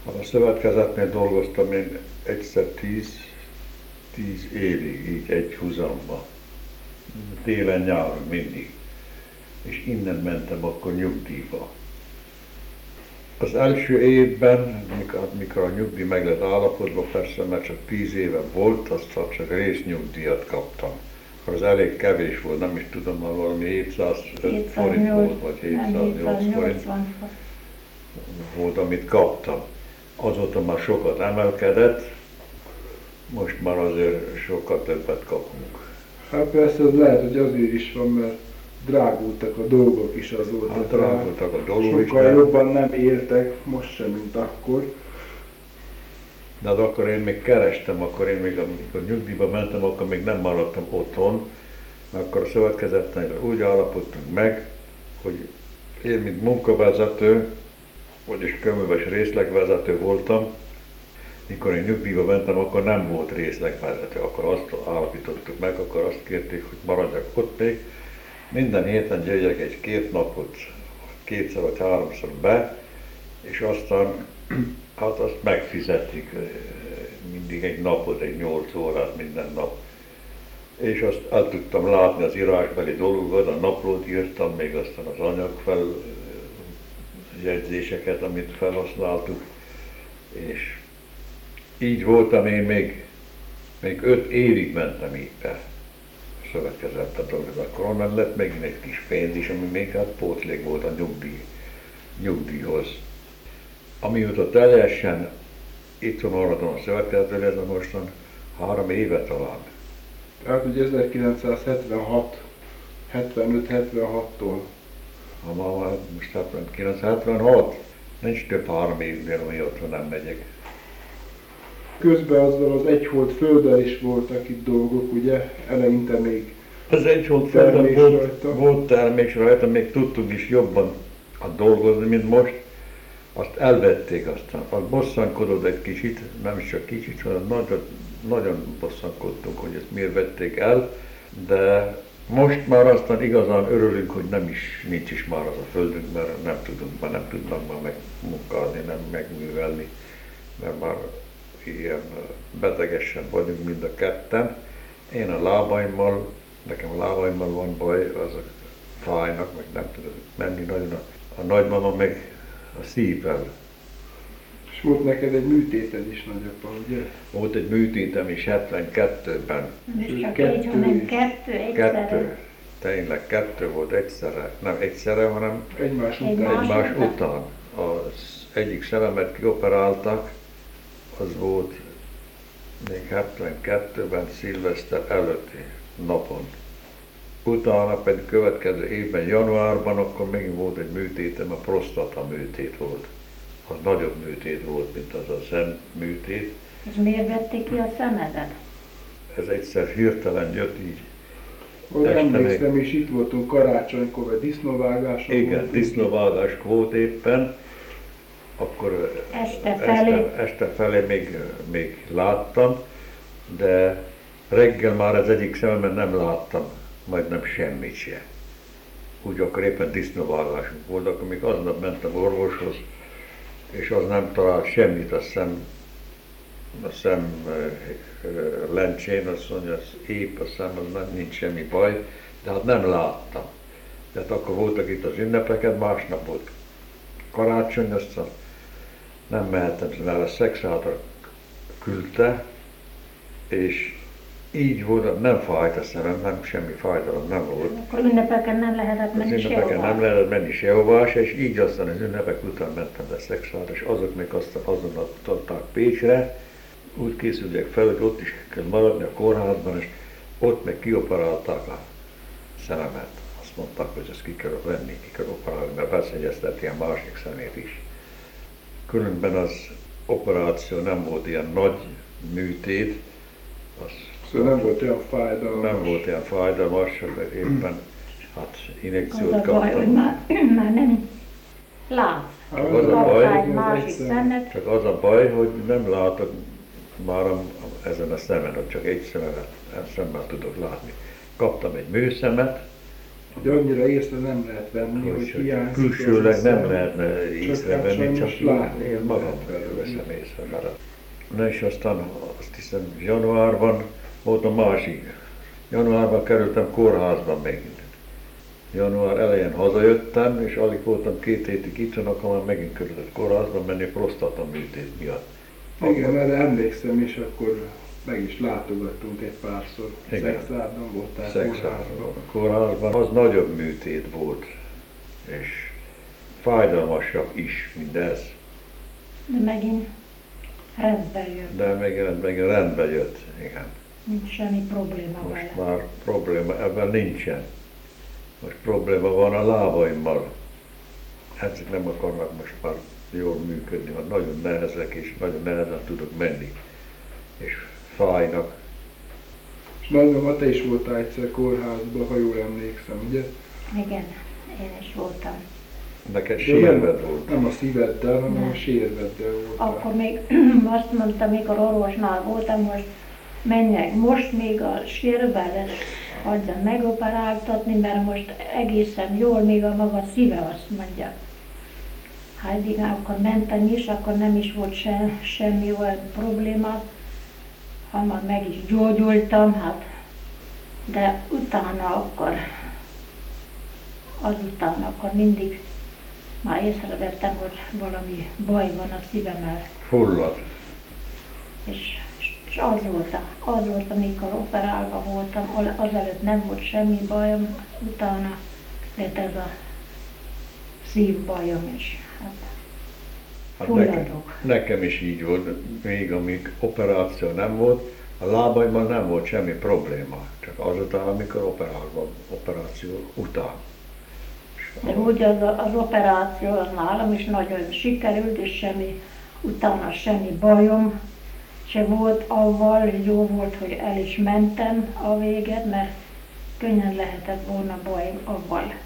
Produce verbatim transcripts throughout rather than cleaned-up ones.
A szövetkezetnél dolgoztam én egyszer tíz, tíz évig, így egy húzamban. Télen-nyáron mindig. És innen mentem akkor nyugdíjba. Az első évben, mikor, mikor a nyugdíj meg lett állapodva, persze, mert csak tíz éve volt, azt csak résznyugdíjat kaptam. Az elég kevés volt, nem is tudom, már valami hétszáz forint volt, vagy hétszáznyolc forint volt, amit kaptam. Azóta már sokat emelkedett, most már azért sokkal többet kapunk. Hát persze az lehet, hogy azért is van, mert drágultak a dolgok is azóta. Hát drágultak a dolgok is. Sokkal jobban nem éltek most sem, mint akkor. De az akkor én még kerestem, akkor én még amikor nyugdíjba mentem, akkor még nem maradtam otthon, mert akkor a szövetkezetnél úgy állapodtunk meg, hogy én, mint munkavezető, vagyis köműves részlegvezető voltam, mikor én nyugdíjba mentem, akkor nem volt részlegvezető, akkor azt állapítottuk meg, akkor azt kérték, hogy maradjak ott még. Minden héten jöjjek egy két napot, kétszer vagy háromszor be, és aztán hát azt megfizetik mindig egy napot, egy nyolc órát minden nap. És azt el tudtam látni az írásbeli dolgokat, a naplót írtam, még aztán az anyagfeljegyzéseket, amit felhasználtuk. És így voltam én még, még öt évig mentem így be. Szövetkezettel dolgozni. Akkor onnan lett megint egy kis pénz is, ami még hát pótlék volt a nyugdíj, nyugdíjhoz. Amióta teljesen itt van maradom a szövetkezetről, ez a mostan három éve talán. Tehát ugye ezerkilencszázhetvenhat, hetvenöt hetvenhattól. Ha már most hetvenkilenc hetvenhat, nincs több három évnél, ami otthon nem megyek. Közben azzal az egyhold földdel is voltak itt dolgok, ugye? Eleinte még az egyhold földdel volt, volt termés rajta, még tudtuk is jobban a dolgozni, mint most. Azt elvették aztán. Az bosszankodott egy kicsit, nem is csak kicsit, hanem nagyon, nagyon bosszankodtunk, hogy ezt miért vették el, de most már aztán igazán örülünk, hogy nem is, nincs is már az a földünk, mert nem tudunk, már nem tudnak már megmunkálni, nem megművelni, mert már ilyen betegesen vagyunk mind a ketten. Én a lábaimmal, nekem a lábaimmal van baj, azok fájnak, meg nem tudok menni nagyon. A, a nagymama meg a szívvel. És volt neked egy műtéted is, nagyapa, ugye? Volt egy műtétem is hetvenkettőben. És csak egy, hanem kettő egyszerre. Kettő. Tényleg kettő volt egyszerre. Nem egyszerre, hanem egymás után. Egymás egymás után. Az egyik szememet kioperáltak, az volt még hetvenkettőben szilveszter előtti napon. Utána pedig következő évben, januárban, akkor megint volt egy műtétem, a prostata műtét volt. Az nagyobb műtét volt, mint az a szem műtét. És miért vették ki a szemedet? Ez egyszer hirtelen jött így. Emlékszem, és itt voltunk karácsonykor, a disznóvágáson. Igen, disznóvágás volt éppen. Akkor este felé, este, este felé még, még láttam, de reggel már az egyik szememben nem láttam, majdnem semmit se. Úgy akkor éppen disznóvágásunk volt, akkor még aznap mentem orvoshoz, és az nem talált semmit a szem, a szem lencsén, azt mondja, az épp a szem, az nem, nincs semmi baj, de hát nem láttam. Tehát akkor voltak itt az ünnepeket, másnap volt karácsony, aztán nem mehettem, mert a szexátra küldte, és így volt, nem fájt a szemem, nem semmi fájdalom nem volt. akkor ünnepeken nem lehetett menni az ünnepeken sehová. nem lehetett menni sehová, és így aztán az ünnepek után mentem be szexátra, és azok még aztán azonnal adták Pécsre. Úgy készültek fel, hogy ott is kell maradni a kórházban, és ott meg kioperálták a szememet. Azt mondták, hogy ezt ki kell venni, ki kell operálni, mert beszélyezteti a másik szemét is. Különben az operáció nem volt ilyen nagy műtét, az szóval nem volt olyan fájdalmas. Nem volt ilyen fájdalmas, de éppen hát injekciót Az a baj, kaptam. hogy már, már nem lát. Csak az a baj, egy másik szemet. csak az a baj, hogy nem látok már a, ezen a szemen, hogy csak egy szemet, szemmel tudok látni. Kaptam egy műszemet, hogy annyira észre nem lehet venni, hogy Úgyhogy hiányzik. külsőleg az nem szem. lehetne észrevenni, sajnos csak látom. én magam veszem észre maradt. Na és aztán azt hiszem januárban volt a másik. Januárban kerültem kórházba megint. Január elején hazajöttem, és alig voltam két hétig itthon, akkor már megint kerültem kórházba menni prostata műtét miatt. Igen, erre emlékszem, és akkor meg is látogattunk egy párszor. Igen. Szexárdon voltál Szexárdon. kórházban. A kórházban az nagyobb műtét volt, és fájdalmasabb is mindez, De megint rendbe jött. de megint, megint rendbe jött, igen. Nincs semmi probléma Most vele. már probléma ebben nincsen. Most probléma van a lábaimmal. Ezek nem akarnak most már jól működni, mert nagyon nehezek, és nagyon nehezen tudok menni. És fájnak. És nagymama, te is voltál egyszer kórházban, ha jól emlékszem, ugye? Igen, én is voltam. Neked De sérved nem, volt. nem a szíveddel, hanem Nem. a sérveddel voltál. Akkor még azt mondta, mikor orvosnál voltam, most menjek most még a sérvelet hagyja megoperáltatni, mert most egészen jól, még a maga szíve azt mondja. Hát igen, akkor mentem is, akkor nem is volt se, semmi olyan probléma, hamar meg is gyógyultam, hát, de utána akkor, azután akkor mindig már észrevettem, hogy valami baj van a szívemmel. Fullad. És, és az volt, az volt, amikor operálva voltam, al- azelőtt nem volt semmi bajom, utána lett ez a szívbajom is. Hát, Hát nekem, fulladok. nekem is így volt, még amíg operáció nem volt, a lábaimban nem volt semmi probléma, csak azután, amikor operálva, operáció után. És De úgy az, az operáció az nálam is nagyon sikerült, és semmi, utána semmi bajom se volt avval, jó volt, hogy el is mentem a véget, mert könnyen lehetett volna bajom avval.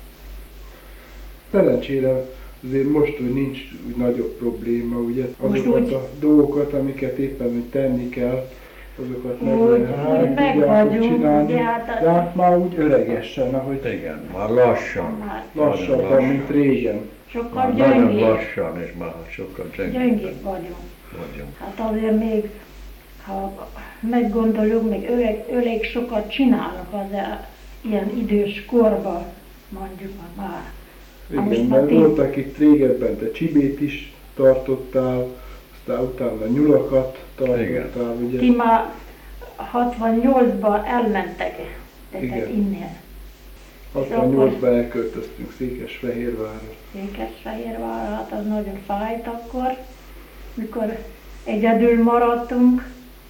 Szerencsére azért most, hogy nincs úgy nagyobb probléma, ugye? Most Azokat úgy- a dolgokat, amiket éppen hogy tenni kell, azokat meg Úgy- lehet, úgy meg tudjátok vagyunk, csinálni. ugye, hát a- De hát már úgy öregesen, ahogy igen, már lassan. Már lassabban, mint régen. sokkal Már nagyon gyöngébb, lassan, és már sokkal gyengébb gyöngébb vagyunk. vagyunk. Hát azért még, ha meggondoljuk, még elég, elég sokat csinálnak az e- ilyen idős korban, mondjuk már. Ha most Igen, már mert ti- voltak itt régebben, te csibét is tartottál, aztán utána nyulakat tartottál, ugye? Ti már hatvannyolcban elmentek Igen. tehát innen, hatvannyolcban elköltöztünk Székesfehérvárra. Székesfehérvárra, hát az nagyon fájt akkor, mikor egyedül maradtunk,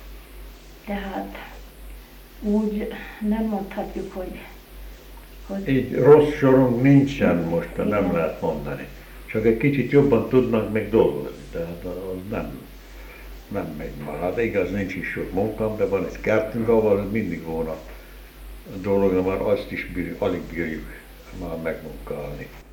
tehát úgy nem mondhatjuk, hogy, hogy Így rossz sorunk nincsen most, nem lehet mondani. Csak egy kicsit jobban tudnak még dolgozni, tehát az nem, nem megy már. Hát igaz, nincs is sok munkám, de van egy kertünk, ahol mindig volna a dolog, de már azt is bírjuk, alig bírjuk már megmunkálni.